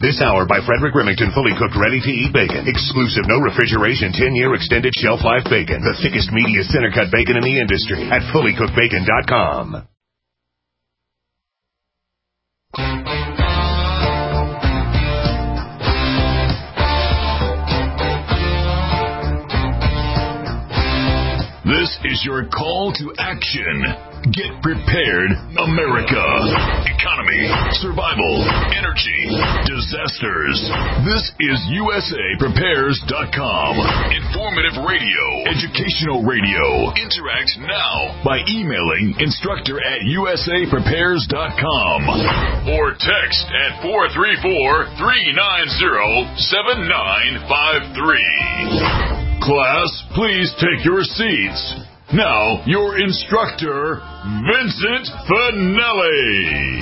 This hour by Frederick Remington, fully cooked, ready-to-eat bacon. Exclusive, no refrigeration, 10-year extended shelf life bacon. The thickest, meatiest center-cut bacon in the industry at fullycookedbacon.com. This is your call to action. Get prepared, America. Economy, survival, energy, disasters. This is USAPrepares.com. Informative radio, educational radio. Interact now by emailing instructor@USAPrepares.com or text at 434-390-7953. Class, please take your seats. Now, your instructor, Vincent Finelli.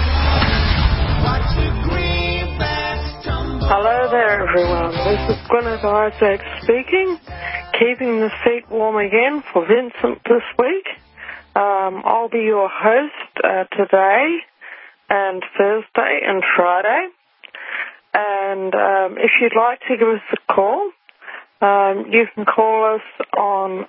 Hello there, everyone. This is Gwyneth Isaac speaking, keeping the seat warm again for Vincent this week. I'll be your host today and Thursday and Friday. And if you'd like to give us a call, you can call us on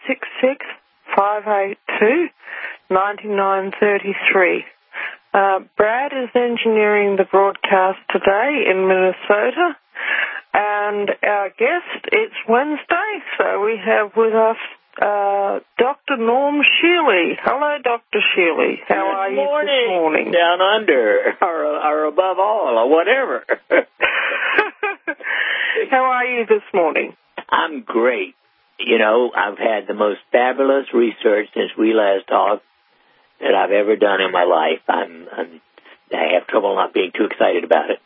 866-582-9933. Brad is engineering the broadcast today in Minnesota, and our guest, it's Wednesday, so we have with us Dr. Norm Shealy. Hello, Dr. Shealy. How are you this morning? Down under, or above all, or whatever. How are you this morning? I'm great. You know, I've had the most fabulous research since we last talked that I've ever done in my life. I have trouble not being too excited about it.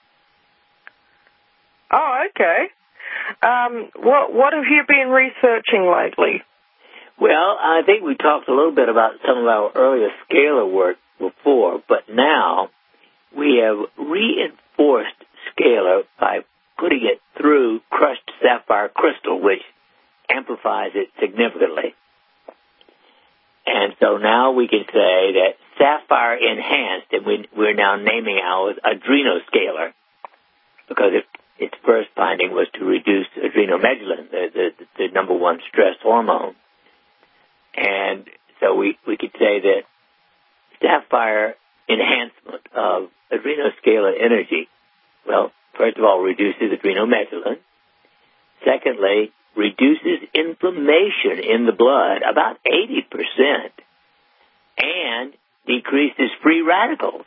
Oh, okay. What have you been researching lately? Well, I think we talked a little bit about some of our earlier scalar work before, but now we have reinforced scalar by putting it through crushed sapphire crystal, which amplifies it significantly. And so now we can say that sapphire enhanced, and we're now naming ours adrenoscalar, because its first finding was to reduce adrenomedullin, the number one stress hormone. And so we could say that sapphire enhancement of adrenoscalar energy, well, first of all, reduces adrenomedullin. Secondly, reduces inflammation in the blood about 80% and decreases free radicals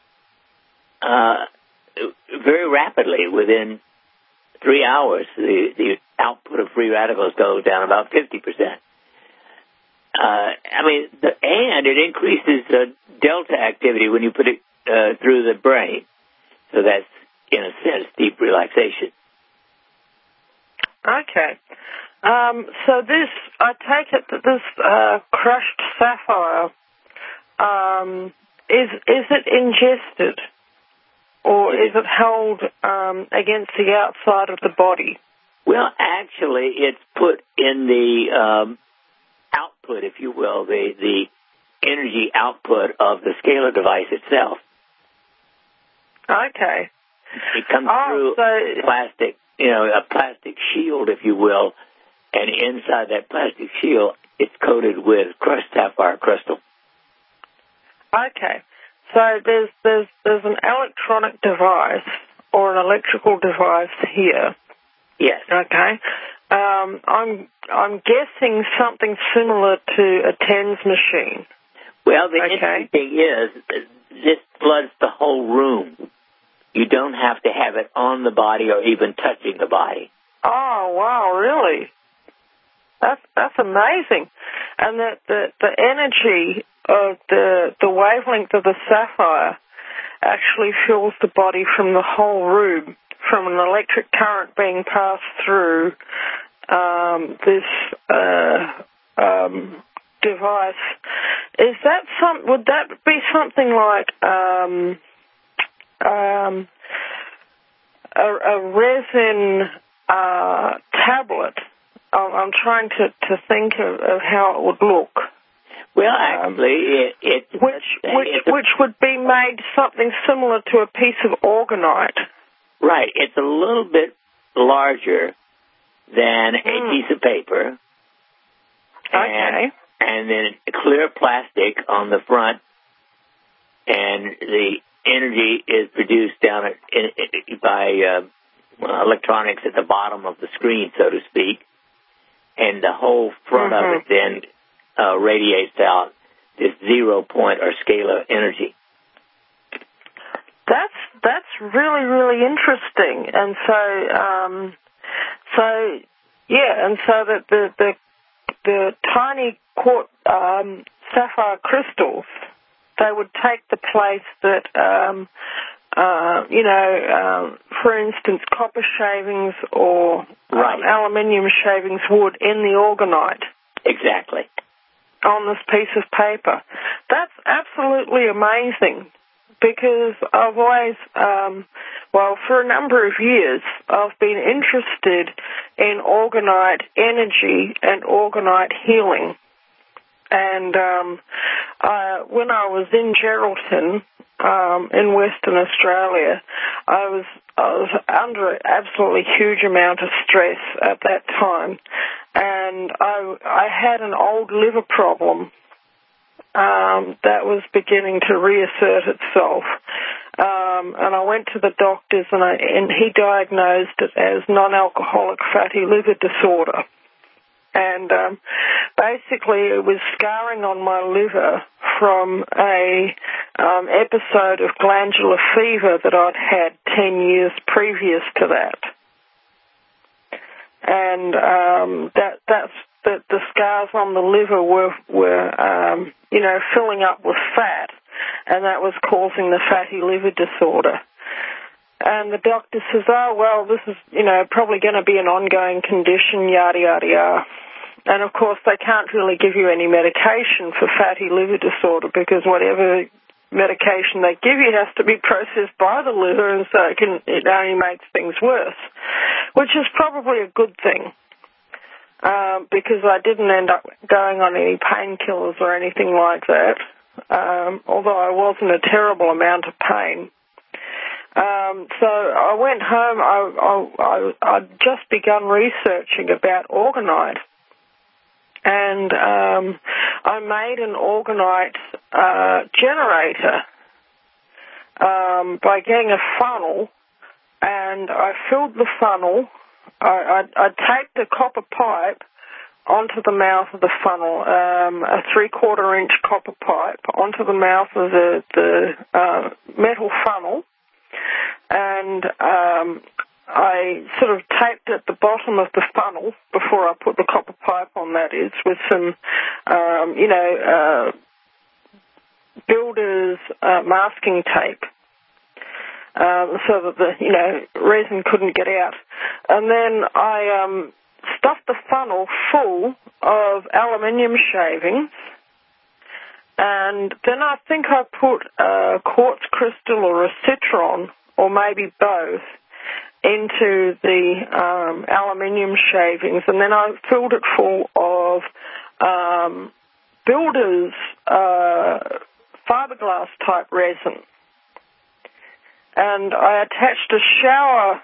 very rapidly. Within 3 hours, the output of free radicals goes down about 50%. And it increases delta activity when you put it through the brain. So that's, in a sense, deep relaxation. Okay. So this, I take it that this crushed sapphire, is it ingested, or is it held against the outside of the body? Well, actually, it's put in the output, if you will, the energy output of the scalar device itself. Okay. It comes through plastic, a plastic shield, if you will, and inside that plastic shield, it's coated with crushed sapphire crystal. Okay. So there's an electronic device or an electrical device here. Yes. Okay. I'm guessing something similar to a TENS machine. Well, the interesting thing is this floods the whole room. You don't have to have it on the body or even touching the body. Oh, wow, really? That's amazing. And the energy of the wavelength of the sapphire actually fills the body from the whole room, from an electric current being passed through this device. Would that be something like a resin tablet? I'm trying to think of how it would look. Well, actually, which would be made something similar to a piece of orgonite. Right. It's a little bit larger than a piece of paper. Okay. And then clear plastic on the front, and the energy is produced down by electronics at the bottom of the screen, so to speak, and the whole front of it then radiates out this 0 point or scalar energy. That's really, really interesting, and so that the tiny sapphire crystals, they would take the place that for instance, copper shavings or aluminium shavings would in the orgonite. Exactly. On this piece of paper. That's absolutely amazing, because I've always, for a number of years, I've been interested in orgonite energy and orgonite healing. And when I was in Geraldton, in Western Australia, I was under an absolutely huge amount of stress at that time, and I had an old liver problem that was beginning to reassert itself, and I went to the doctors, and he diagnosed it as non-alcoholic fatty liver disorder. And basically, it was scarring on my liver from a episode of glandular fever that I'd had 10 years previous to that. And the scars on the liver were filling up with fat, and that was causing the fatty liver disorder. And the doctor says, this is, probably going to be an ongoing condition, yada, yada, yada. And, of course, they can't really give you any medication for fatty liver disorder, because whatever medication they give you has to be processed by the liver, and so it only makes things worse, which is probably a good thing, because I didn't end up going on any painkillers or anything like that, although I was in a terrible amount of pain. So I went home. I'd just begun researching about orgonite, and I made an orgonite generator by getting a funnel, and I filled the funnel. I taped a copper pipe onto the mouth of the funnel, a 3/4-inch copper pipe onto the mouth of the metal funnel, and I sort of taped at the bottom of the funnel before I put the copper pipe on, that is, with some, builder's masking tape, so that the, resin couldn't get out. And then I stuffed the funnel full of aluminium shavings, and then I think I put a quartz crystal or a citron, or maybe both, into the aluminium shavings, and then I filled it full of builder's fiberglass type resin. And I attached a shower,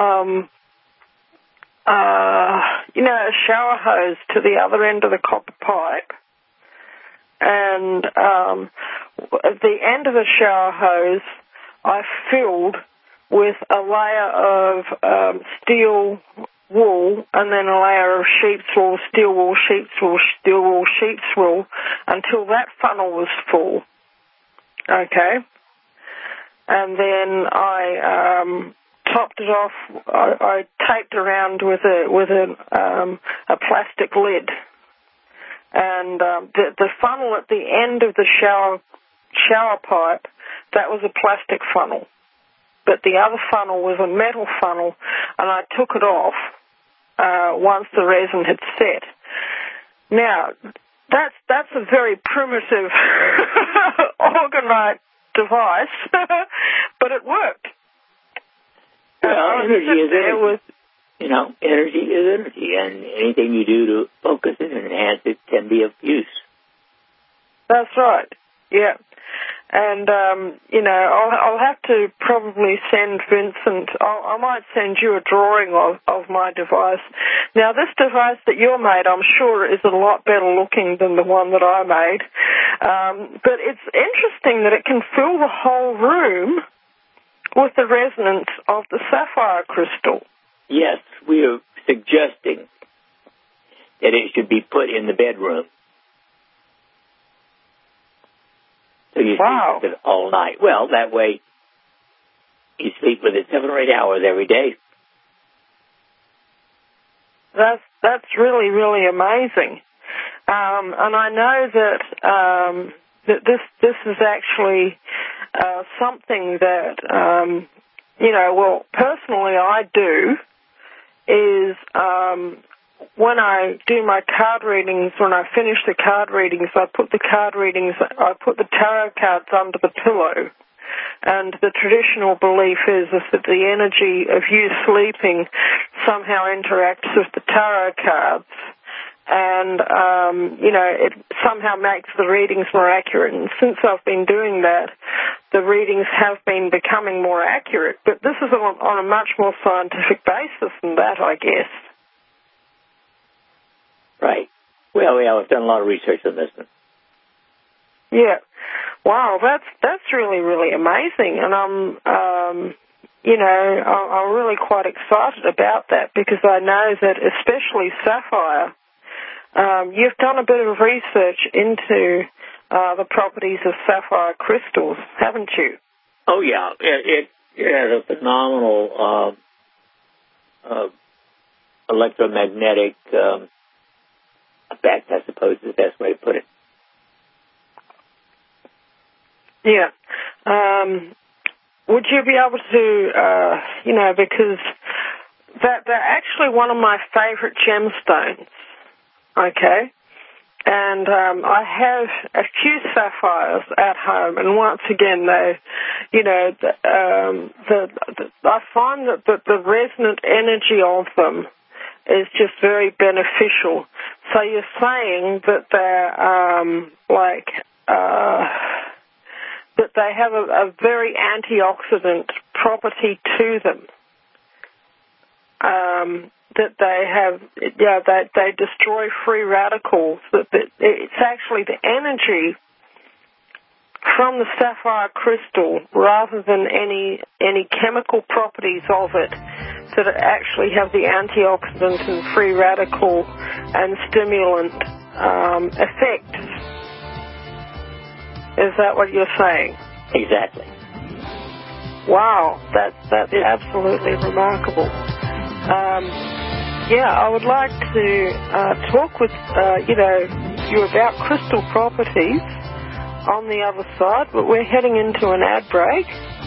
a shower hose to the other end of the copper pipe. And at the end of the shower hose, I filled with a layer of steel wool, and then a layer of sheep's wool, steel wool, sheep's wool, steel wool, sheep's wool, until that funnel was full. Okay? And then I topped it off. I taped around with a plastic lid, and the funnel at the end of the shower pipe, that was a plastic funnel, but the other funnel was a metal funnel, and I took it off once the resin had set. Now, that's a very primitive orgonite device, but it worked. Well, energy is energy. Energy is energy, and anything you do to focus it and enhance it can be of use. That's right. Yeah. And, I'll have to probably send Vincent, I might send you a drawing of my device. Now, this device that you made, I'm sure, is a lot better looking than the one that I made. But it's interesting that it can fill the whole room with the resonance of the sapphire crystal. Yes, we are suggesting that it should be put in the bedroom. So you sleep with it all night. Well, that way you sleep with it 7 or 8 hours every day. That's really, really amazing. And I know that this is actually something that personally I do is when I do my card readings, when I finish the card readings, I put the tarot cards under the pillow. And the traditional belief is that the energy of you sleeping somehow interacts with the tarot cards. And, it somehow makes the readings more accurate. And since I've been doing that, the readings have been becoming more accurate. But this is on a much more scientific basis than that, I guess. Right. Well, I've done a lot of research on this one. Yeah. Wow, that's really, really amazing. And I'm really quite excited about that because I know that especially sapphire, you've done a bit of research into the properties of sapphire crystals, haven't you? Oh, yeah. It has a phenomenal electromagnetic effect, I suppose is the best way to put it. Yeah. Would you be able to, because they're actually one of my favorite gemstones, okay? And I have a few sapphires at home, and once again, I find that the resonant energy of them is just very beneficial. So you're saying that they're that they have a very antioxidant property to them. That they have, they destroy free radicals. That it's actually the energy from the sapphire crystal, rather than any chemical properties of it, that actually have the antioxidant and free radical and stimulant effects. Is that what you're saying? Exactly. Wow, that's absolutely remarkable. I would like to talk with you about crystal properties on the other side, but we're heading into an ad break.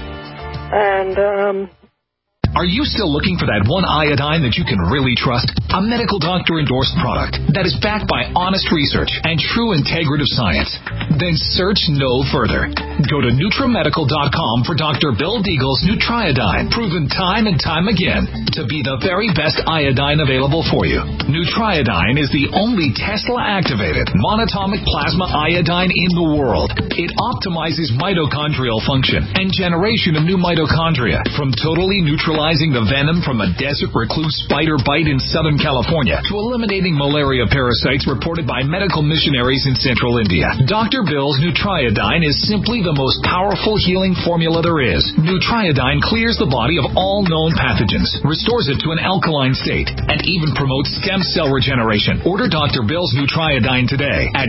And are you still looking for that one iodine that you can really trust? A medical doctor-endorsed product that is backed by honest research and true integrative science? Then search no further. Go to NutriMedical.com for Dr. Bill Deagle's Nutriodine, proven time and time again to be the very best iodine available for you. Nutriodine is the only Tesla-activated monatomic plasma iodine in the world. It optimizes mitochondrial function and generation of new mitochondria from totally neutralizing the venom from a desert recluse spider bite in Southern California to eliminating malaria parasites reported by medical missionaries in Central India. Dr. Bill's Nutriodine is simply the most powerful healing formula there is. Nutriodine clears the body of all known pathogens, restores it to an alkaline state, and even promotes stem cell regeneration. Order Dr. Bill's Nutriodine today at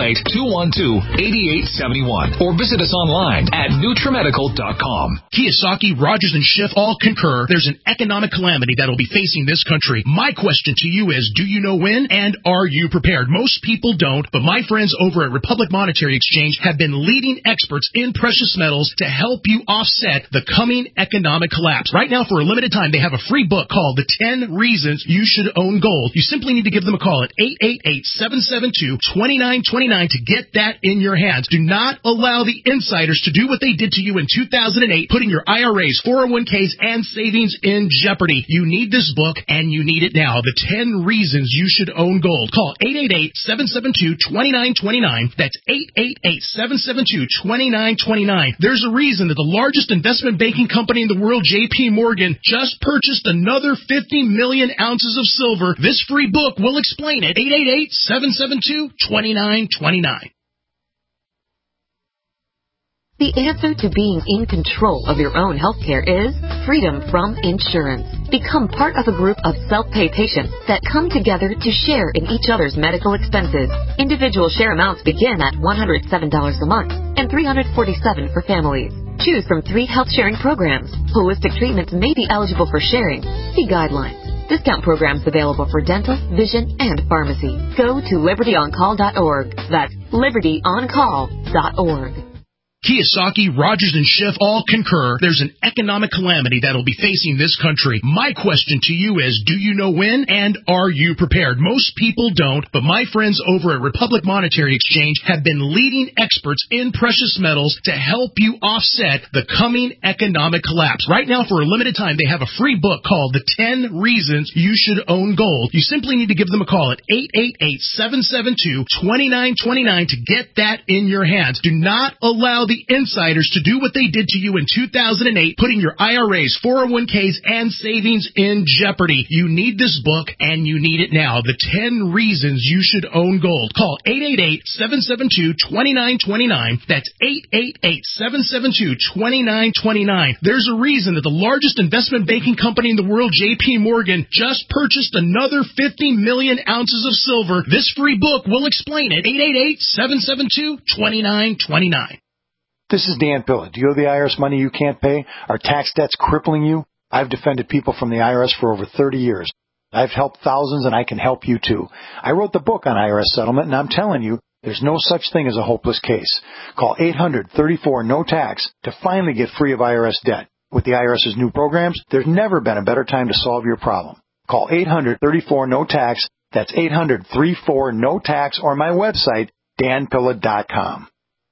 888-212-8871 or visit us online at NutriMedical.com. Kiyosaki, Rogers, and Schiff all concur there's an economic calamity that will be facing this country. My question to you is, do you know when, and are you prepared? Most people don't, but my friends over at Republic Monetary Exchange have been leading experts in precious metals to help you offset the coming economic collapse. Right now, for a limited time, they have a free book called The 10 Reasons You Should Own Gold. You simply need to give them a call at 888-772-2929 to get that in your hands. Do not allow the insiders to do what they did to you in 2008, putting your IRAs, 401ks, and savings savings in jeopardy. You need this book, and you need it now. The 10 Reasons You Should Own Gold. Call 888-772-2929. That's 888-772-2929. There's a reason that the largest investment banking company in the world, J.P. Morgan, just purchased another 50 million ounces of silver. This free book will explain it. 888-772-2929. The answer to being in control of your own healthcare is freedom from insurance. Become part of a group of self-pay patients that come together to share in each other's medical expenses. Individual share amounts begin at $107 a month and $347 for families. Choose from 3 health-sharing programs. Holistic treatments may be eligible for sharing. See guidelines. Discount programs available for dental, vision, and pharmacy. Go to libertyoncall.org. That's libertyoncall.org. Kiyosaki, Rogers, and Schiff all concur there's an economic calamity that'll be facing this country. My question to you is, do you know when, and are you prepared? Most people don't, but my friends over at Republic Monetary Exchange have been leading experts in precious metals to help you offset the coming economic collapse. Right now, for a limited time, they have a free book called The 10 Reasons You Should Own Gold. You simply need to give them a call at 888-772-2929 to get that in your hands. Do not allow the insiders to do what they did to you in 2008, putting your IRAs, 401ks, and savings in jeopardy. You need this book, and you need it now. The 10 Reasons You Should Own Gold. Call 888-772-2929. That's 888-772-2929. There's a reason that the largest investment banking company in the world, J.P. Morgan, just purchased another 50 million ounces of silver. This free book will explain it. 888-772-2929. This is Dan Pilla. Do you owe the IRS money you can't pay? Are tax debts crippling you? I've defended people from the IRS for over 30 years. I've helped thousands, and I can help you too. I wrote the book on IRS settlement, and I'm telling you, there's no such thing as a hopeless case. Call 800-34-NO-TAX to finally get free of IRS debt. With the IRS's new programs, there's never been a better time to solve your problem. Call 800-34-NO-TAX. That's 800-34-NO-TAX, or my website, danpilla.com.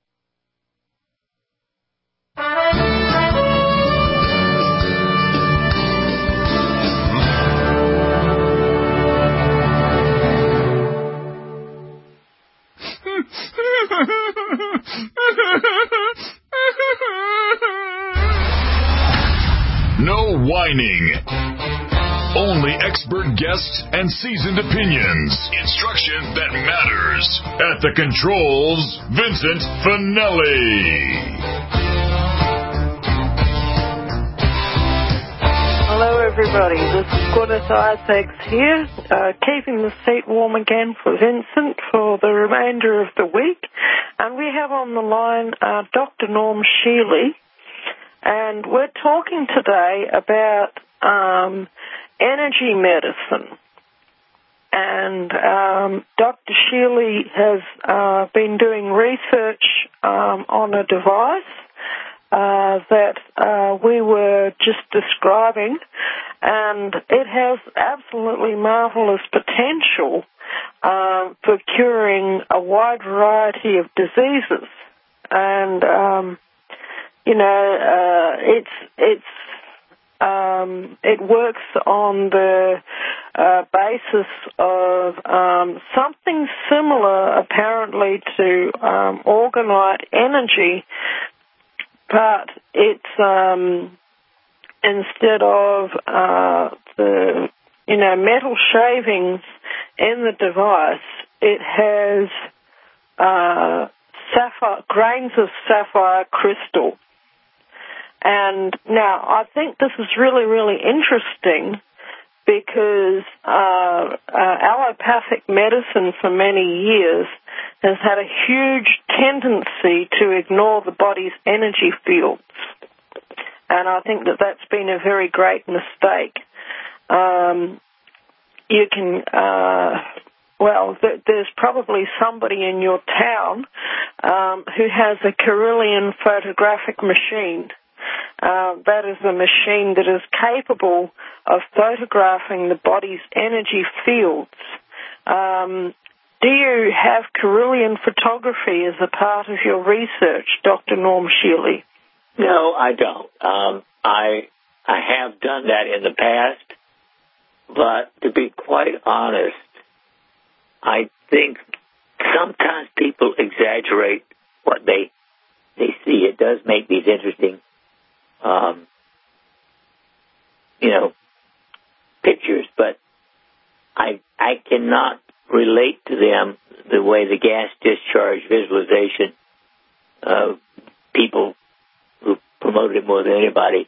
No whining. Only expert guests and seasoned opinions. Instruction that matters. At the controls, Vincent Finelli. Hello, everybody. This is Gwyneth Isaacs here, keeping the seat warm again for Vincent for the remainder of the week. And we have on the line Dr. Norm Shealy, and we're talking today about energy medicine. And Dr. Shealy has been doing research on a device that we were just describing, and it has absolutely marvelous potential for curing a wide variety of diseases. And it works on the basis of something similar, apparently, to orgonite energy, but it's instead of the metal shavings in the device, it has grains of sapphire crystal. And now I think this is really, really interesting because allopathic medicine for many years has had a huge tendency to ignore the body's energy fields. And I think that that's been a very great mistake. There's probably somebody in your town who has a Carillion photographic machine. That is a machine that is capable of photographing the body's energy fields. Do you have Carillion photography as a part of your research, Dr. Norm Shealy? No, I don't. I I have done that in the past, but to be quite honest, I think sometimes people exaggerate what they see. It does make these interesting, pictures, but I cannot relate to them the way the gas discharge visualization people who promoted it more than anybody,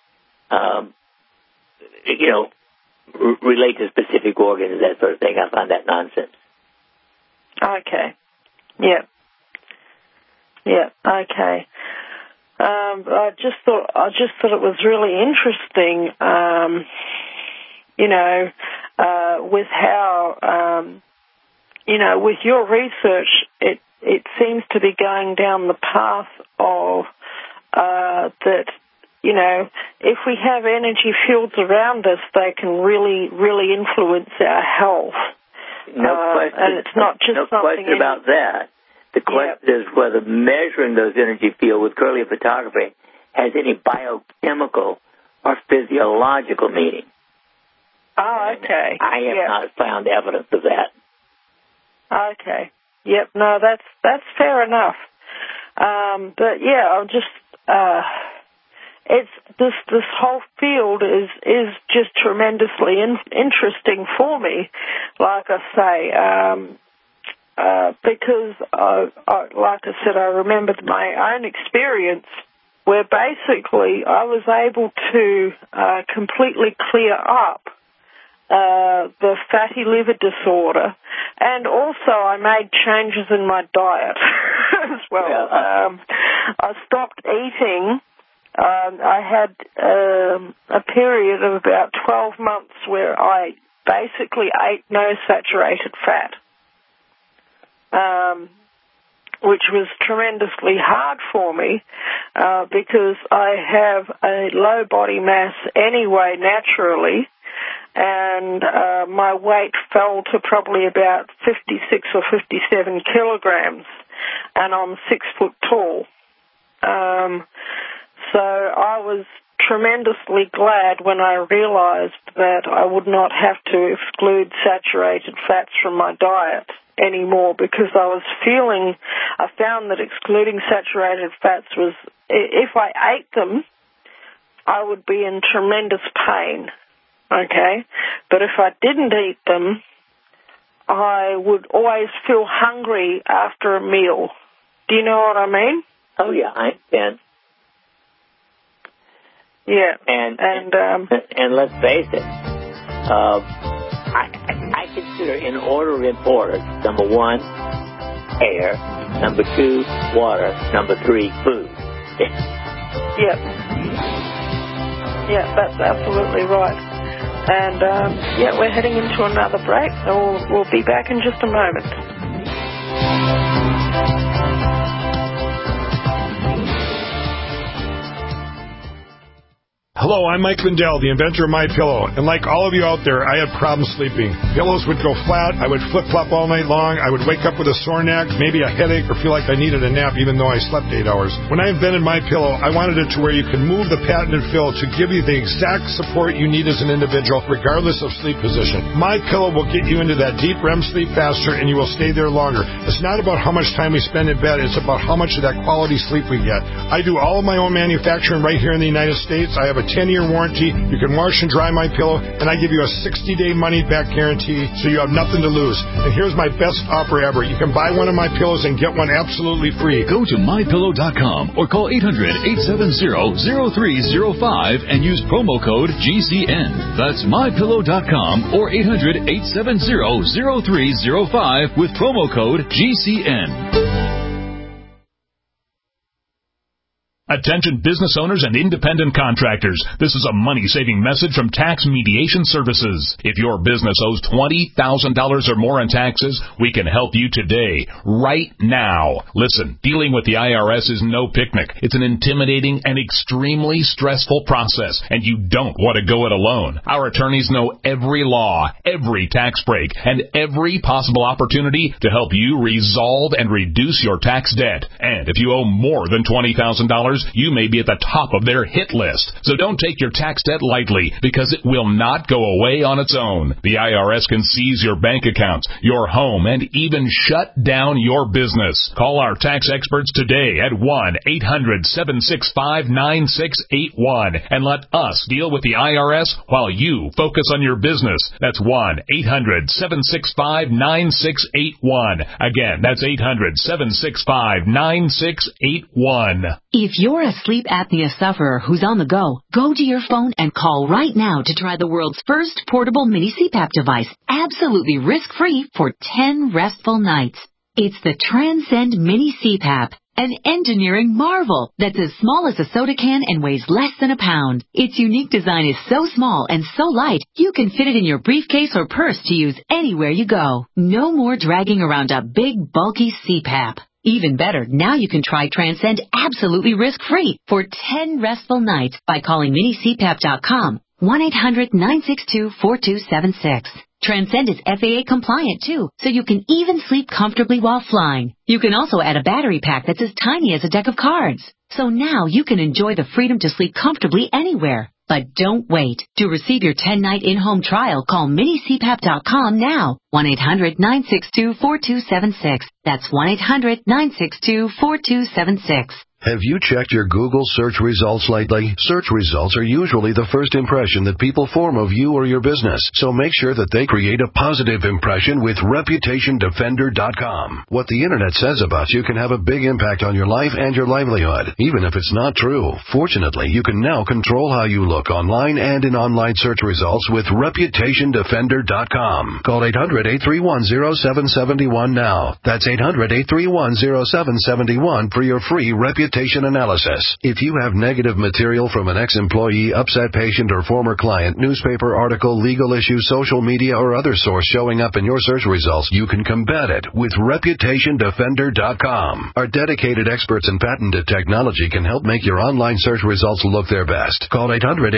relate to specific organs and that sort of thing. I find that nonsense. Okay. Yeah. Yeah. Okay. I just thought it was really interesting, with how, with your research, it seems to be going down the path of that, if we have energy fields around us, they can really, really influence our health. No question. And it's not just no question about that. The question is whether measuring those energy fields with Kirlian photography has any biochemical or physiological meaning. Oh, okay. I have not found evidence of that. Okay. Yep. No, that's fair enough. But yeah, I'll just it's this whole field is just tremendously interesting for me. Like I say, because like I said, I remembered my own experience where basically I was able to completely clear up the fatty liver disorder, and also I made changes in my diet as well. Yeah. I stopped eating. I had a period of about 12 months where I basically ate no saturated fat, which was tremendously hard for me because I have a low body mass anyway naturally, and my weight fell to probably about 56 or 57 kilograms, and I'm 6 foot tall. So I was tremendously glad when I realized that I would not have to exclude saturated fats from my diet anymore, because I found that excluding saturated fats was, if I ate them, I would be in tremendous pain, okay? But if I didn't eat them, I would always feel hungry after a meal. Do you know what I mean? Oh, yeah, I understand. Yeah. And let's face it, I consider in order of importance, number 1, air, number 2, water, number 3, food. Yeah. Yeah, that's absolutely right. And, we're heading into another break, so we'll be back in just a moment. Hello, I'm Mike Lindell, the inventor of MyPillow, and like all of you out there, I had problems sleeping. Pillows would go flat, I would flip-flop all night long, I would wake up with a sore neck, maybe a headache, or feel like I needed a nap even though I slept 8 hours. When I invented MyPillow, I wanted it to where you can move the patented fill to give you the exact support you need as an individual, regardless of sleep position. MyPillow will get you into that deep REM sleep faster, and you will stay there longer. It's not about how much time we spend in bed, it's about how much of that quality sleep we get. I do all of my own manufacturing right here in the United States. I have a 10-year warranty. You can wash and dry MyPillow, and I give you a 60-day money-back guarantee, so you have nothing to lose. And here's my best offer ever. You can buy one of my pillows and get one absolutely free. Go to MyPillow.com or call 800-870-0305 and use promo code GCN. That's MyPillow.com or 800-870-0305 with promo code GCN. Attention business owners and independent contractors. This is a money-saving message from Tax Mediation Services. If your business owes $20,000 or more in taxes, we can help you today, right now. Listen, dealing with the IRS is no picnic. It's an intimidating and extremely stressful process, and you don't want to go it alone. Our attorneys know every law, every tax break, and every possible opportunity to help you resolve and reduce your tax debt. And if you owe more than $20,000, customers, you may be at the top of their hit list. So don't take your tax debt lightly, because it will not go away on its own. The IRS can seize your bank accounts, your home, and even shut down your business. Call our tax experts today at 1-800-765-9681 and let us deal with the IRS while you focus on your business. That's 1-800-765-9681. Again, that's 800-765-9681. If you're a sleep apnea sufferer who's on the go to your phone and call right now to try the world's first portable mini CPAP device, absolutely risk-free for 10 restful nights. It's the Transcend Mini CPAP, an engineering marvel that's as small as a soda can and weighs less than a pound. Its unique design is so small and so light, you can fit it in your briefcase or purse to use anywhere you go. No more dragging around a big, bulky CPAP. Even better, now you can try Transcend absolutely risk-free for 10 restful nights by calling minicpap.com, 1-800-962-4276. Transcend is FAA compliant too, so you can even sleep comfortably while flying. You can also add a battery pack that's as tiny as a deck of cards. So now you can enjoy the freedom to sleep comfortably anywhere. But don't wait. To receive your 10-night in-home trial, call minicpap.com now. 1-800-962-4276. That's 1-800-962-4276. Have you checked your Google search results lately? Search results are usually the first impression that people form of you or your business, so make sure that they create a positive impression with ReputationDefender.com. What the Internet says about you can have a big impact on your life and your livelihood, even if it's not true. Fortunately, you can now control how you look online and in online search results with ReputationDefender.com. Call 800-831-0771 now. That's 800-831-0771 for your free reputation analysis. If you have negative material from an ex-employee, upset patient, or former client, newspaper article, legal issue, social media, or other source showing up in your search results, you can combat it with ReputationDefender.com. Our dedicated experts in patented technology can help make your online search results look their best. Call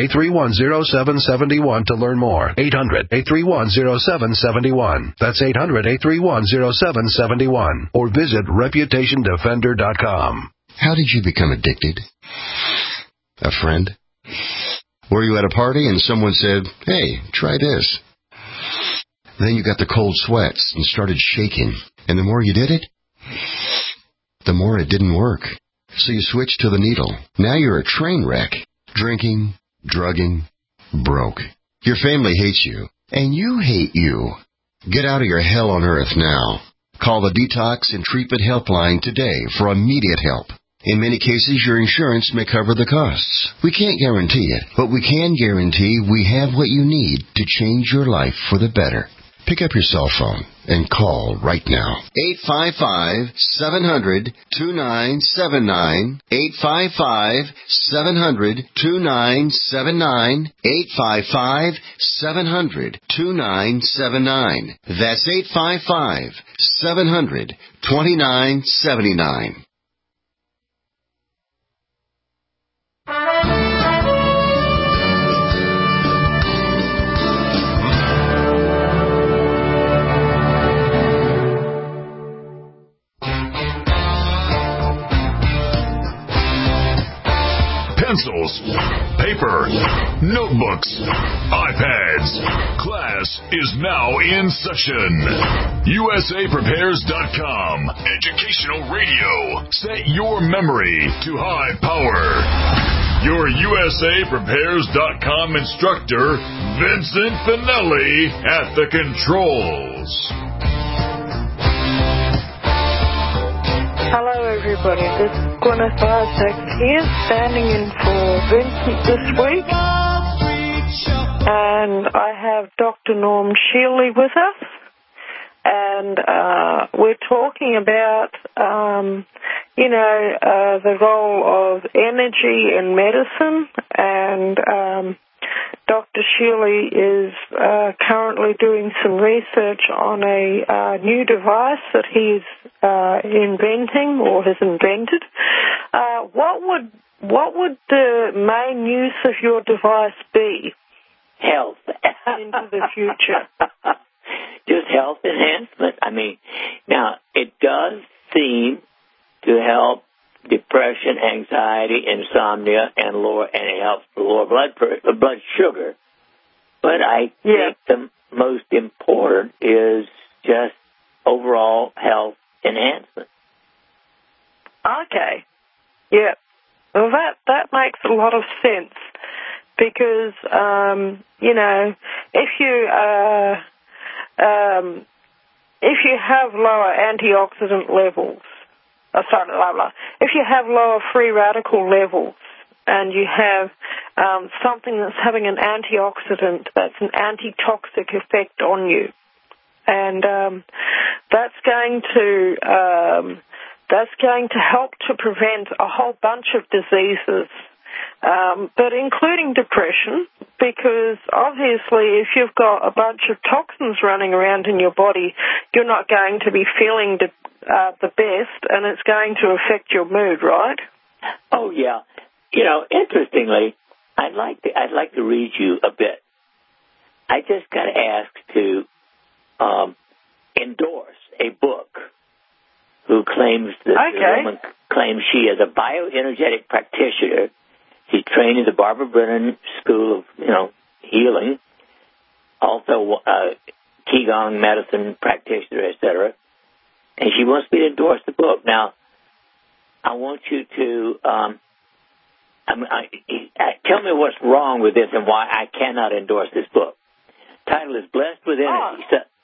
800-831-0771 to learn more. 800-831-0771. That's 800-831-0771. Or visit ReputationDefender.com. How did you become addicted? A friend? Were you at a party and someone said, "Hey, try this"? Then you got the cold sweats and started shaking. And the more you did it, the more it didn't work. So you switched to the needle. Now you're a train wreck. Drinking, drugging, broke. Your family hates you. And you hate you. Get out of your hell on earth now. Call the Detox and Treatment Helpline today for immediate help. In many cases, your insurance may cover the costs. We can't guarantee it, but we can guarantee we have what you need to change your life for the better. Pick up your cell phone and call right now. 855-700-2979. 855-700-2979. 855-700-2979. That's 855-700-2979. Pencils, paper, notebooks, iPads. Class is now in session. USAPrepares.com. Educational radio. Set your memory to high power. Your USAPrepares.com instructor, Vincent Finelli, at the controls. Hello, everybody. This is Gwyneth Isaac here, standing in for Vincent this week. And I have Dr. Norm Shealy with us. And we're talking about, the role of energy in medicine. And Dr. Shealy is currently doing some research on a new device that he's inventing or has invented. What would the main use of your device be? Health. Into the future. Just health enhancement. I mean, now, it does seem to help depression, anxiety, insomnia, and it helps lower blood sugar. But I think the most important is just overall health enhancement. Okay. Yeah. Well, that makes a lot of sense because, if you have lower antioxidant levels, if you have lower free radical levels and you have something that's having an antioxidant, that's an antitoxic effect on you, and that's going to help to prevent a whole bunch of diseases, but including depression, because obviously if you've got a bunch of toxins running around in your body, you're not going to be feeling the best, and it's going to affect your mood, right? Oh, yeah. Interestingly, I'd like to read you a bit. I just got asked to endorse a book who claims that the woman claims she is a bioenergetic practitioner. She's trained in the Barbara Brennan School of, healing, also Qigong medicine practitioner, etc. And she wants me to endorse the book. Now, I want you to tell me what's wrong with this and why I cannot endorse this book. Title is Blessed with Energy.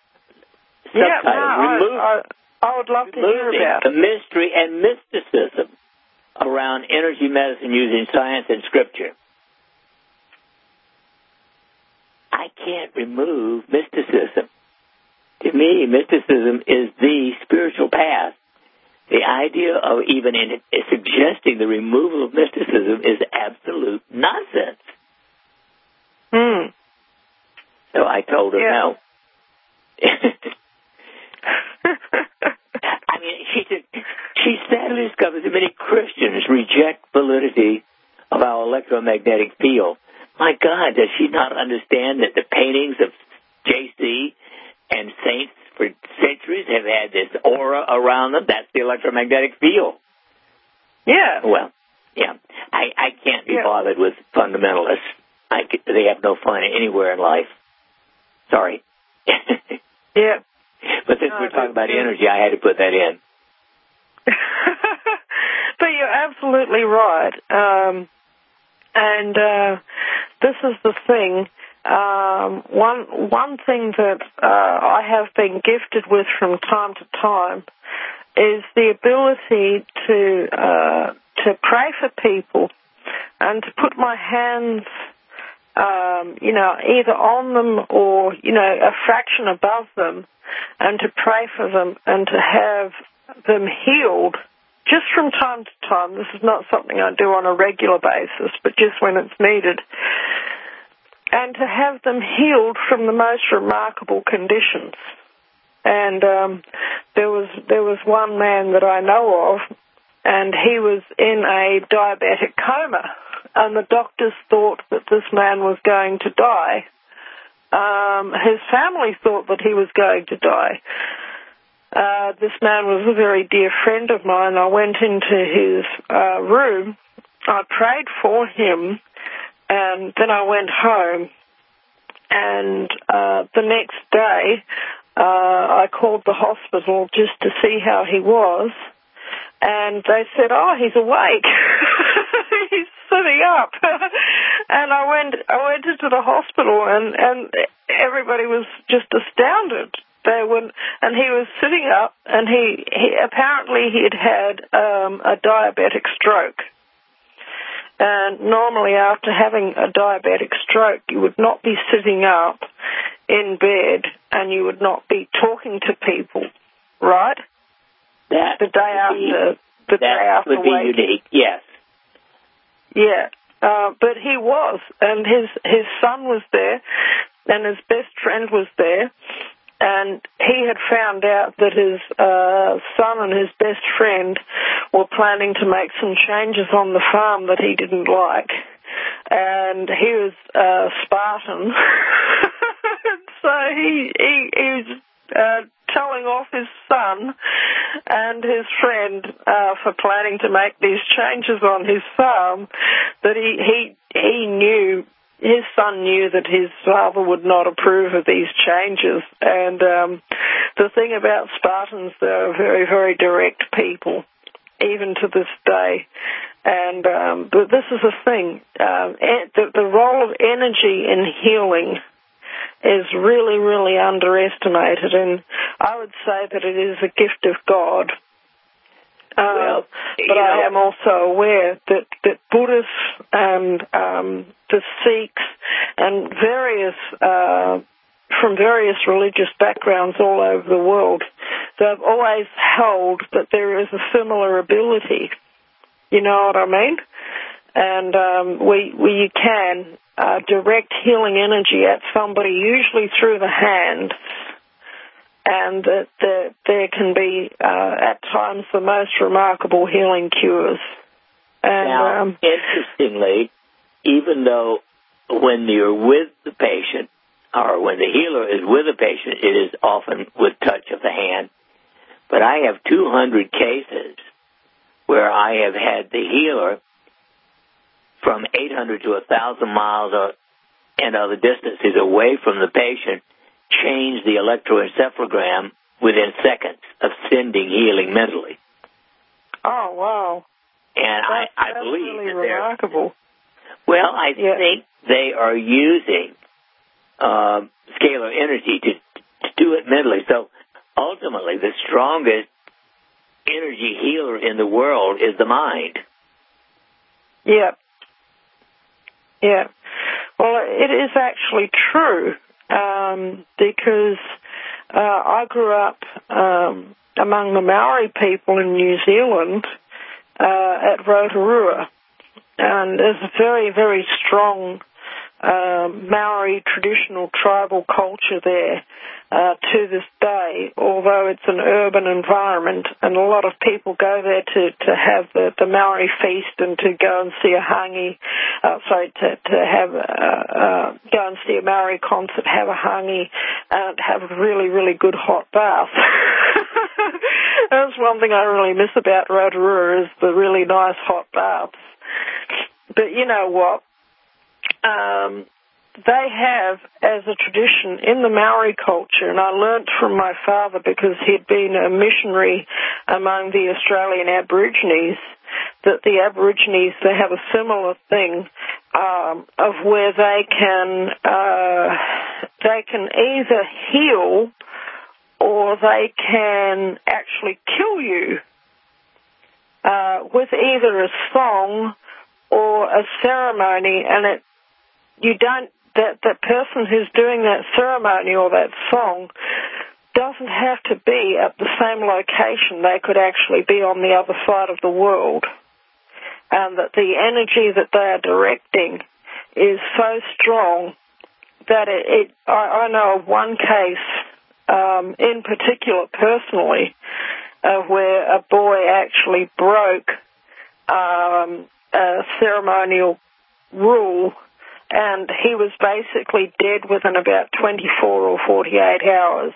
Subtitle, I would love to hear about the mystery and mysticism around energy medicine using science and scripture. I can't remove mysticism. To me, mysticism is the spiritual path. The idea of even suggesting the removal of mysticism is absolute nonsense. So I told her no. I mean, she sadly discovers that many Christians reject validity of our electromagnetic field. My God, does she not understand that the paintings of J.C. and saints for centuries have had this aura around them? That's the electromagnetic field. Yeah. Well, yeah. I can't be bothered with fundamentalists. They have no fun anywhere in life. Sorry. Yeah. But since we're talking about energy, I had to put that in. But you're absolutely right. And this is the thing. One thing that I have been gifted with from time to time is the ability to pray for people and to put my hands, either on them or, a fraction above them, and to pray for them and to have them healed just from time to time. This is not something I do on a regular basis, but just when it's needed. And to have them healed from the most remarkable conditions. And there was one man that I know of, and he was in a diabetic coma, and the doctors thought that this man was going to die. His family thought that he was going to die. This man was a very dear friend of mine. I went into his room, I prayed for him, and then I went home. And the next day, I called the hospital just to see how he was. And they said, he's awake. He's sitting up. And I went into the hospital, and everybody was just astounded. And he was sitting up, and he apparently he had a diabetic stroke. And normally after having a diabetic stroke, you would not be sitting up in bed and you would not be talking to people, right? The day after would be unique, yes. Yeah, but he was, and his son was there, and his best friend was there, and he had found out that his son and his best friend were planning to make some changes on the farm that he didn't like. And he was Spartan. So he was telling off his son and his friend for planning to make these changes on his farm, that he knew, his son knew that his father would not approve of these changes. And the thing about Spartans, they're very, very direct people, even to this day. And but this is the thing, the role of energy in healing is really, really underestimated, and I would say that it is a gift of God. But I am also aware that Buddhists and the Sikhs and from various religious backgrounds all over the world, they've always held that there is a similar ability. You know what I mean? And you can direct healing energy at somebody, usually through the hands, and that there can be, at times, the most remarkable healing cures. And, now, interestingly, even though when you're with the patient, or when the healer is with the patient, it is often with touch of the hand. But I have 200 cases where I have had the healer from 800 to 1,000 miles and other distances away from the patient change the electroencephalogram within seconds of sending healing mentally. Oh, wow. And I believe really that remarkable. Well, I think they are using scalar energy to do it mentally. So ultimately, the strongest energy healer in the world is the mind. Yeah. Yeah. Well, it is actually true, because I grew up among the Maori people in New Zealand at Rotorua, and there's a very, very strong Maori traditional tribal culture there to this day, although it's an urban environment, and a lot of people go there to have the Maori feast and to go and see a hangi, go and see a Maori concert, have a hangi, and have a really, really good hot bath. That's one thing I really miss about Rotorua, is the really nice hot baths. But you know what? They have, as a tradition in the Maori culture, and I learnt from my father because he'd been a missionary among the Australian Aborigines, that the Aborigines, they have a similar thing of where they can either heal or they can actually kill you with either a song or a ceremony, and that person who's doing that ceremony or that song doesn't have to be at the same location. They could actually be on the other side of the world. And that the energy that they are directing is so strong that I know of one case in particular personally where a boy actually broke a ceremonial rule, and he was basically dead within about 24 or 48 hours.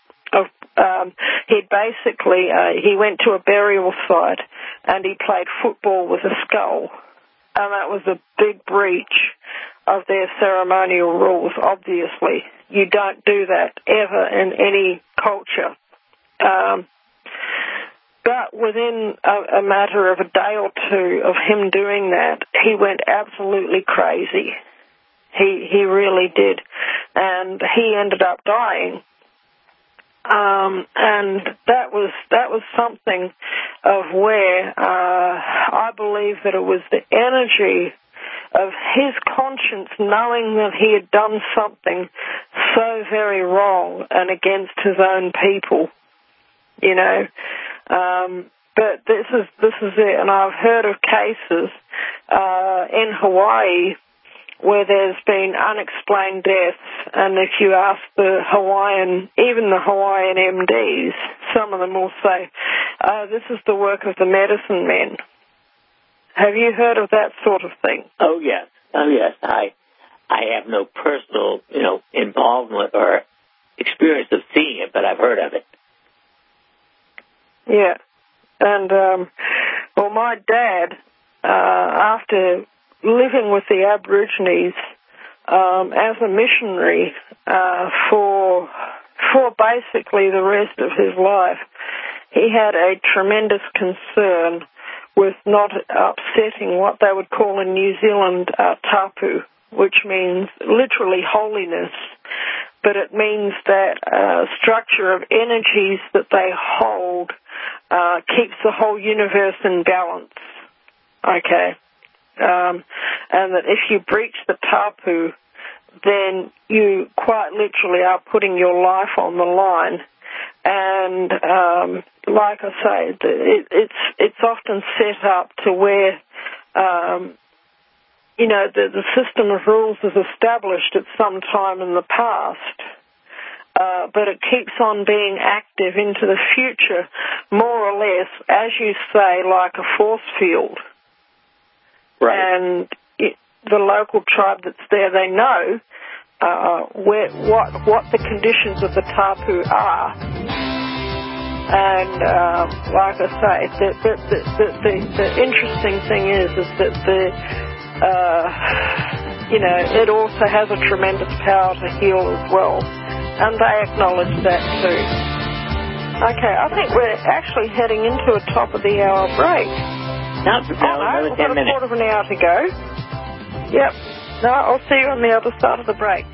He went to a burial site and he played football with a skull, and that was a big breach of their ceremonial rules. Obviously, you don't do that ever in any culture. But within a matter of a day or two of him doing that, he went absolutely crazy. He really did. And he ended up dying. And that was something of where I believe that it was the energy of his conscience knowing that he had done something so very wrong and against his own people, you know. But this is it, and I've heard of cases in Hawaii where there's been unexplained deaths, and if you ask even the Hawaiian MDs, some of them will say, this is the work of the medicine men. Have you heard of that sort of thing? Oh, yes. I have no personal, involvement or experience of seeing it, but I've heard of it. Yeah. And, well, my dad, after living with the Aborigines as a missionary for basically the rest of his life, he had a tremendous concern with not upsetting what they would call in New Zealand tapu, which means literally holiness, but it means that structure of energies that they hold keeps the whole universe in balance, okay? And that if you breach the tapu, then you quite literally are putting your life on the line. And like I say, it's often set up to where, you know, the system of rules is established at some time in the past, but it keeps on being active into the future, more or less, as you say, like a force field. Right. And the local tribe that's there, they know what the conditions of the tapu are. And like I say, the interesting thing is that you know, it also has a tremendous power to heal as well, and they acknowledge that too. Okay, I think we're actually heading into a top of the hour break. No, we've got a quarter of an hour to go. Yep. No, I'll see you on the other side of the break.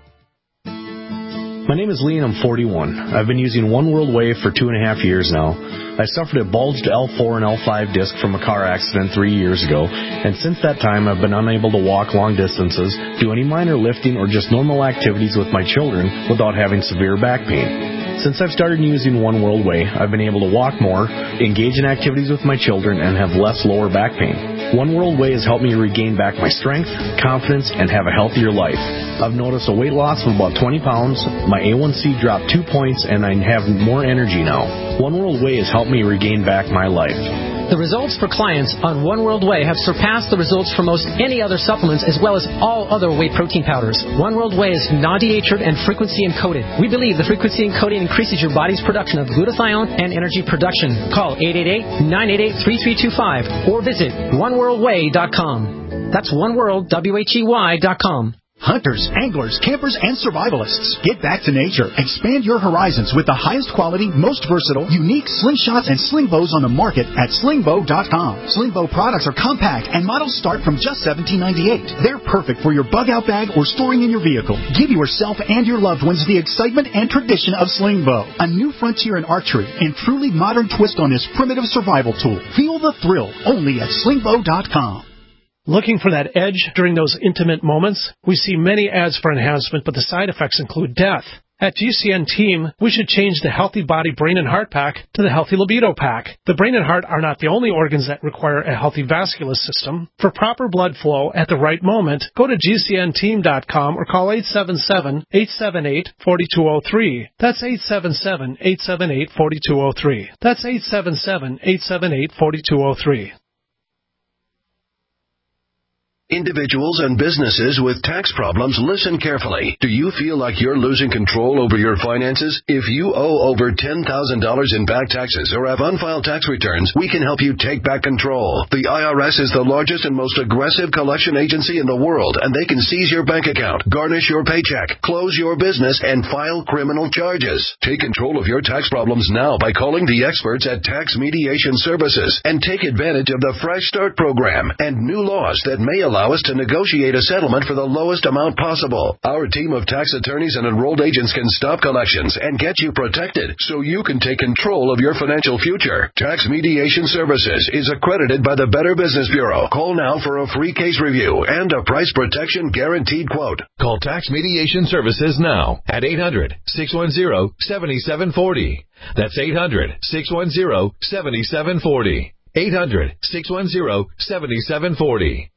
My name is Lee and I'm 41. I've been using One World Wave for 2.5 years now. I suffered a bulged L4 and L5 disc from a car accident 3 years ago, and since that time I've been unable to walk long distances, do any minor lifting, or just normal activities with my children without having severe back pain. Since I've started using One World Way, I've been able to walk more, engage in activities with my children, and have less lower back pain. One World Way has helped me regain back my strength, confidence, and have a healthier life. I've noticed a weight loss of about 20 pounds, my A1C dropped 2 points, and I have more energy now. One World Way has helped me regain back my life. The results for clients on One World Whey have surpassed the results for most any other supplements, as well as all other whey protein powders. One World Whey is non-denatured and frequency encoded. We believe the frequency encoding increases your body's production of glutathione and energy production. Call 888-988-3325 or visit oneworldwhey.com. That's oneworldwhey.com. Hunters, anglers, campers, and survivalists. Get back to nature. Expand your horizons with the highest quality, most versatile, unique slingshots and sling bows on the market at slingbow.com. Slingbow products are compact and models start from just $17.98. They're perfect for your bug-out bag or storing in your vehicle. Give yourself and your loved ones the excitement and tradition of Slingbow, a new frontier in archery and truly modern twist on this primitive survival tool. Feel the thrill only at slingbow.com. Looking for that edge during those intimate moments? We see many ads for enhancement, but the side effects include death. At GCN Team, we should change the Healthy Body, Brain, and Heart Pack to the Healthy Libido Pack. The brain and heart are not the only organs that require a healthy vascular system. For proper blood flow at the right moment, go to GCNteam.com or call 877-878-4203. That's 877-878-4203. That's 877-878-4203. Individuals and businesses with tax problems, listen carefully. Do you feel like you're losing control over your finances? If you owe over $10,000 in back taxes or have unfiled tax returns, we can help you take back control. The IRS is the largest and most aggressive collection agency in the world, and they can seize your bank account, garnish your paycheck, close your business, and file criminal charges. Take control of your tax problems now by calling the experts at Tax Mediation Services and take advantage of the Fresh Start program and new laws that may allow us to negotiate a settlement for the lowest amount possible. Our team of tax attorneys and enrolled agents can stop collections and get you protected so you can take control of your financial future. Tax Mediation Services is accredited by the Better Business Bureau. Call now for a free case review and a price protection guaranteed quote. Call Tax Mediation Services now at 800-610-7740. That's 800-610-7740. 800-610-7740.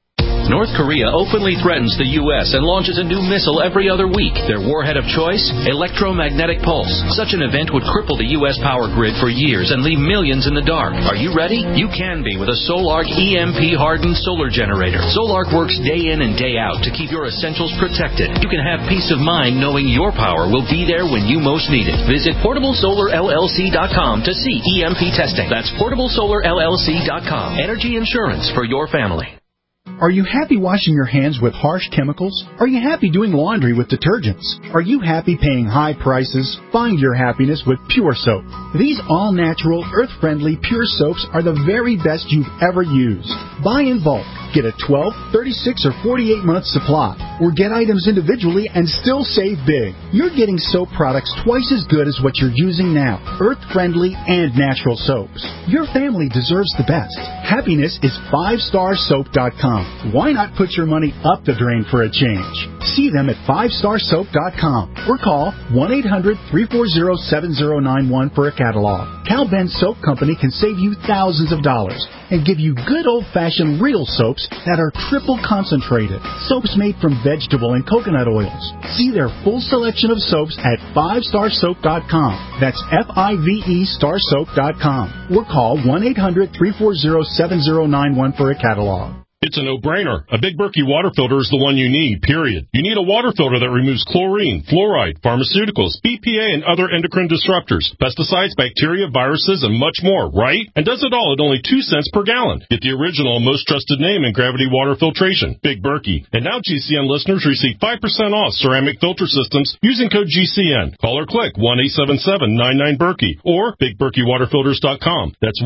North Korea openly threatens the U.S. and launches a new missile every other week. Their warhead of choice? Electromagnetic pulse. Such an event would cripple the U.S. power grid for years and leave millions in the dark. Are you ready? You can be with a Solarc EMP-hardened solar generator. Solarc works day in and day out to keep your essentials protected. You can have peace of mind knowing your power will be there when you most need it. Visit PortableSolarLLC.com to see EMP testing. That's PortableSolarLLC.com. Energy insurance for your family. Are you happy washing your hands with harsh chemicals? Are you happy doing laundry with detergents? Are you happy paying high prices? Find your happiness with Pure Soap. These all-natural, earth-friendly Pure Soaps are the very best you've ever used. Buy in bulk. Get a 12, 36, or 48-month supply. Or get items individually and still save big. You're getting soap products twice as good as what you're using now. Earth-friendly and natural soaps. Your family deserves the best. Happiness is 5starsoap.com. Why not put your money up the drain for a change? See them at 5starsoap.com or call 1-800-340-7091 for a catalog. Cal Ben Soap Company can save you thousands of dollars and give you good old-fashioned real soaps that are triple concentrated. Soaps made from vegetable and coconut oils. See their full selection of soaps at 5starsoap.com. That's F-I-V-E starsoap.com. Or call 1-800-340-7091 for a catalog. It's a no-brainer. A Big Berkey water filter is the one you need, period. You need a water filter that removes chlorine, fluoride, pharmaceuticals, BPA, and other endocrine disruptors, pesticides, bacteria, viruses, and much more, right? And does it all at only 2 cents per gallon. Get the original and most trusted name in gravity water filtration, Big Berkey. And now GCN listeners receive 5% off ceramic filter systems using code GCN. Call or click 1-877-99-BERKEY or BigBerkeyWaterFilters.com. That's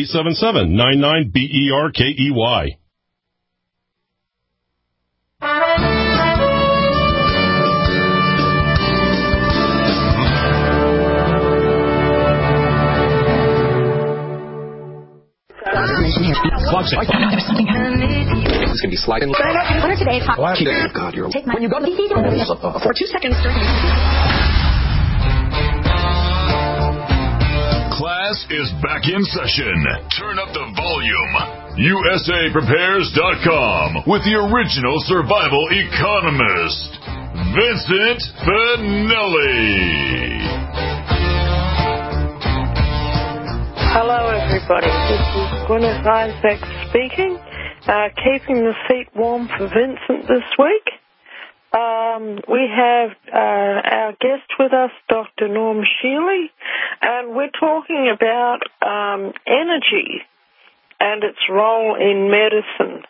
1-877-99-BERKEY. It's going to be sliding. Winner today. God, you're take my, when you go to for 2 seconds. Class is back in session. Turn up the volume. USAPrepares.com with the original survival economist, Vincent Finelli. Hello, everybody. This is Gwyneth Isaac speaking. Keeping the seat warm for Vincent this week. We have our guest with us, Dr. Norm Shealy, and we're talking about energy and its role in medicine.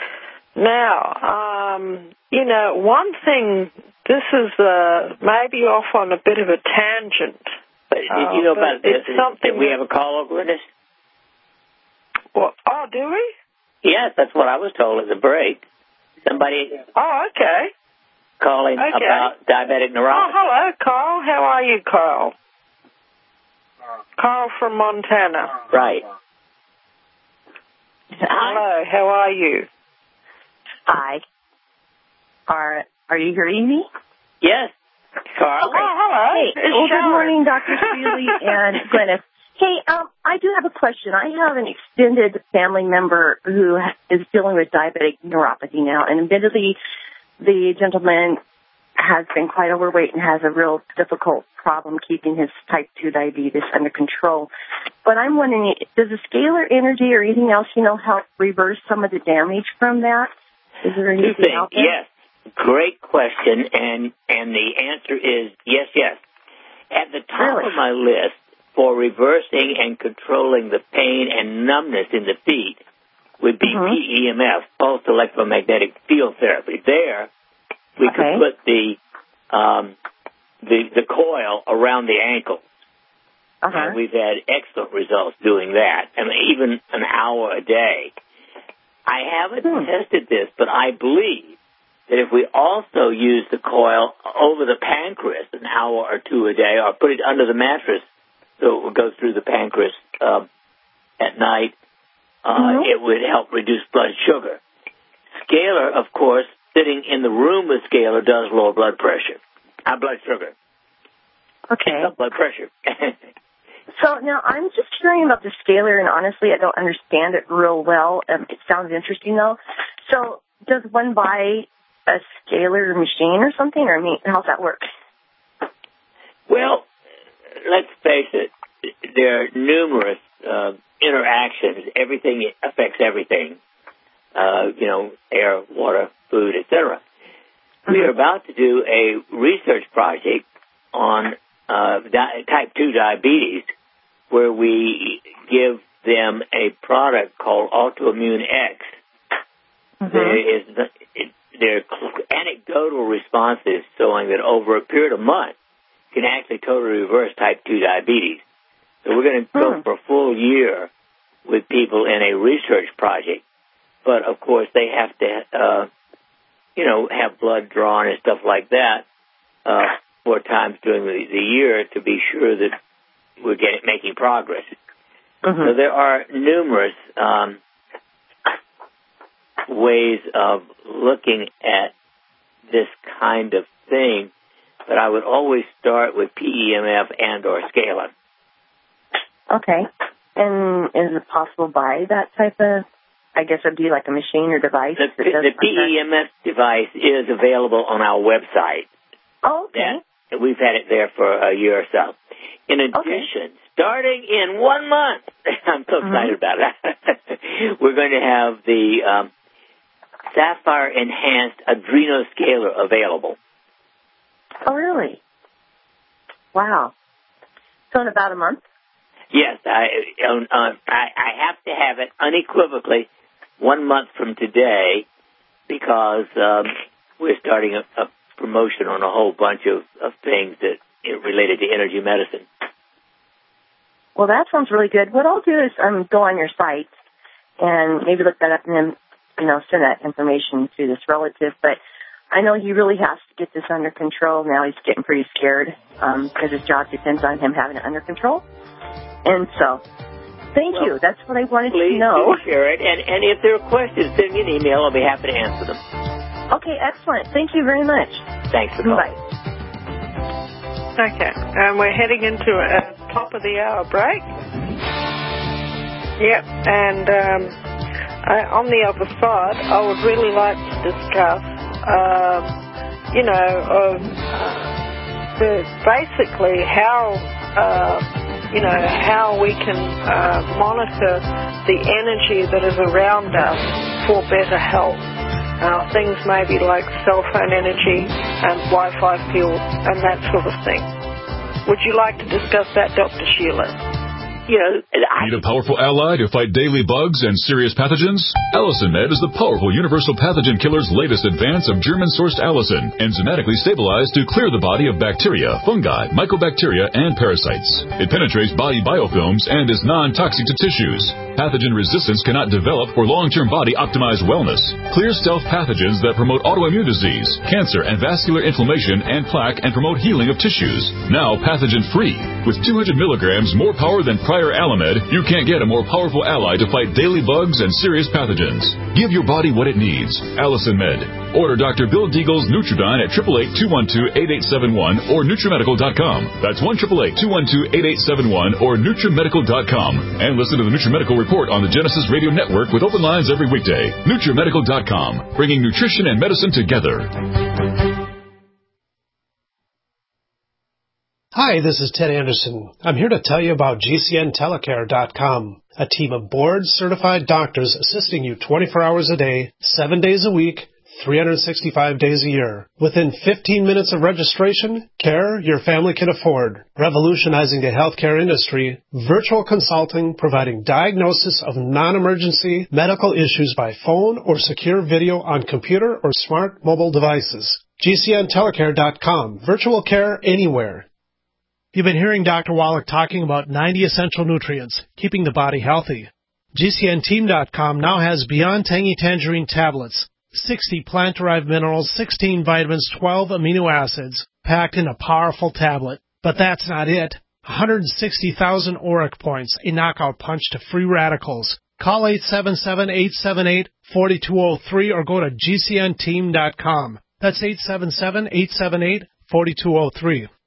Now, one thing, this is maybe off on a bit of a tangent. But did you know about this? Did we have a call over this? Well, oh, do we? Yes, that's what I was told at the break. Somebody. Oh, okay. Calling about diabetic neuropathy. Oh, hello, Carl. How are you, Carl? Carl from Montana. Right. Hello, how are you? Hi. Are you hearing me? Yes. Carl. Oh, hello. Hey, good morning, Dr. Shealy and Gwyneth. Hey, I do have a question. I have an extended family member who is dealing with diabetic neuropathy now, and admittedly, the gentleman has been quite overweight and has a real difficult problem keeping his type 2 diabetes under control. But I'm wondering, does the scalar energy or anything else, help reverse some of the damage from that? Is there anything out there? Yes. Great question, and the answer is yes. At the top of my list for reversing and controlling the pain and numbness in the feet would be PEMF, pulsed electromagnetic field therapy. There, we could put the coil around the ankles. And we've had excellent results doing that, and even an hour a day. I haven't tested this, but I believe that if we also use the coil over the pancreas an hour or two a day, or put it under the mattress so it would go through the pancreas at night, it would help reduce blood sugar. Scalar, of course, sitting in the room with Scalar does lower blood pressure. Blood sugar. Okay. Blood pressure. So now I'm just hearing about the scalar, and honestly, I don't understand it real well. It sounds interesting, though. So does one buy a scalar machine or something, or how's that work? Well, let's face it, there are numerous interactions. Everything affects everything. Air, water, food, etc. We are about to do a research project on type 2 diabetes, where we give them a product called Autoimmune X. There are anecdotal responses showing that over a period of months can actually totally reverse type 2 diabetes. So we're going to go for a full year with people in a research project. But, of course, they have to, have blood drawn and stuff like that 4 times during the year to be sure that we're making progress. So there are numerous ways of looking at this kind of thing, but I would always start with PEMF and or scalar. Okay. And is it possible to buy that type of, I guess it'd be like a machine or device? The PEMF device is available on our website. Oh, okay. We've had it there for a year or so. In addition, starting in 1 month, I'm so excited about it, we're going to have the Sapphire Enhanced Adrenoscaler available. Oh, really? Wow. So in about a month? Yes, I have to have it unequivocally 1 month from today because we're starting a promotion on a whole bunch of things that related to energy medicine. Well, that sounds really good. What I'll do is go on your site and maybe look that up and then, send that information to this relative. But I know he really has to get this under control. Now he's getting pretty scared because his job depends on him having it under control. And so, thank you. That's what I wanted to know. Please share it. And if there are questions, send me an email. I'll be happy to answer them. Okay, excellent. Thank you very much. Thanks for calling. Bye. Okay, and we're heading into a top of the hour break. Yep, and on the other side, I would really like to discuss, basically how we can monitor the energy that is around us for better health. Things maybe like cell phone energy and Wi-Fi fuel and that sort of thing. Would you like to discuss that, Dr. Sheila? Need a powerful ally to fight daily bugs and serious pathogens? Allicin Med is the powerful universal pathogen killer's latest advance of German-sourced allicin, enzymatically stabilized to clear the body of bacteria, fungi, mycobacteria, and parasites. It penetrates body biofilms and is non-toxic to tissues. Pathogen resistance cannot develop for long-term body-optimized wellness. Clear stealth pathogens that promote autoimmune disease, cancer, and vascular inflammation and plaque and promote healing of tissues. Now pathogen-free. With 200 milligrams more power than prior Alamed, you can't get a more powerful ally to fight daily bugs and serious pathogens. Give your body what it needs. Allicin Med. Order Dr. Bill Deagle's Nutridyne at 888-212-8871 or NutriMedical.com. That's 1-888-212-8871 or NutriMedical.com. And listen to the NutriMedical Report on the Genesis Radio Network with open lines every weekday. NutriMedical.com. Bringing nutrition and medicine together. Hi, this is Ted Anderson. I'm here to tell you about GCNTelecare.com, a team of board-certified doctors assisting you 24 hours a day, 7 days a week, 365 days a year. Within 15 minutes of registration, care your family can afford. Revolutionizing the healthcare industry, virtual consulting providing diagnosis of non-emergency medical issues by phone or secure video on computer or smart mobile devices. GCNTelecare.com, virtual care anywhere. You've been hearing Dr. Wallach talking about 90 essential nutrients, keeping the body healthy. GCNteam.com now has Beyond Tangy Tangerine tablets, 60 plant-derived minerals, 16 vitamins, 12 amino acids, packed in a powerful tablet. But that's not it. 160,000 auric points, a knockout punch to free radicals. Call 877-878-4203 or go to GCNteam.com. That's 877-878-4203.